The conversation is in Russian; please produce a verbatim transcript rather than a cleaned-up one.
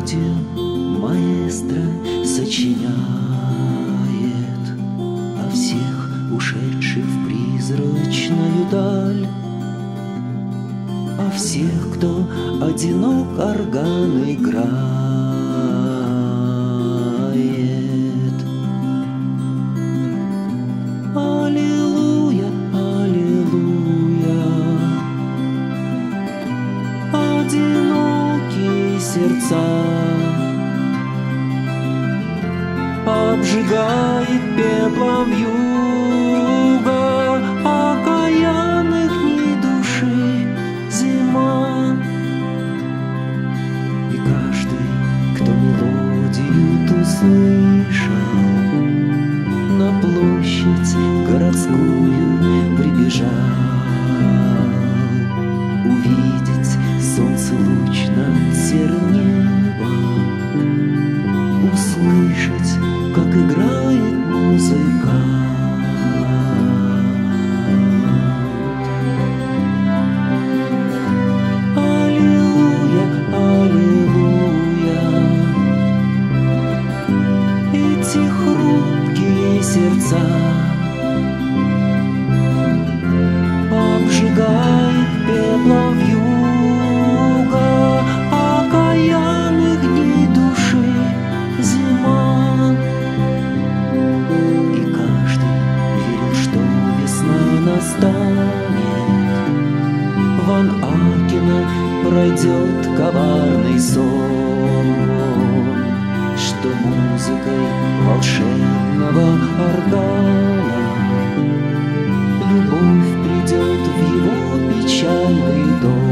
мелодию маэстро сочиняет о всех ушедших в призрачную даль, о всех, кто одинок орган играет. Аллилуйя, аллилуйя, одинокие сердца обжигает пеплом вьюга окаянных дней души зима. И каждый, кто мелодию ту слышал, на площадь городскую прибежал увидеть солнце луч над серым небом, услышать, как играет музыка. Аллилуйя, аллилуйя, эти хрупкие сердца обжигает пеплом вьюга окаянных дней души зима. И каждый верил, что весна настанет, Ван Акена пройдет коварный сон, что музыкой волшебного органа любовь придет в его печальный дом.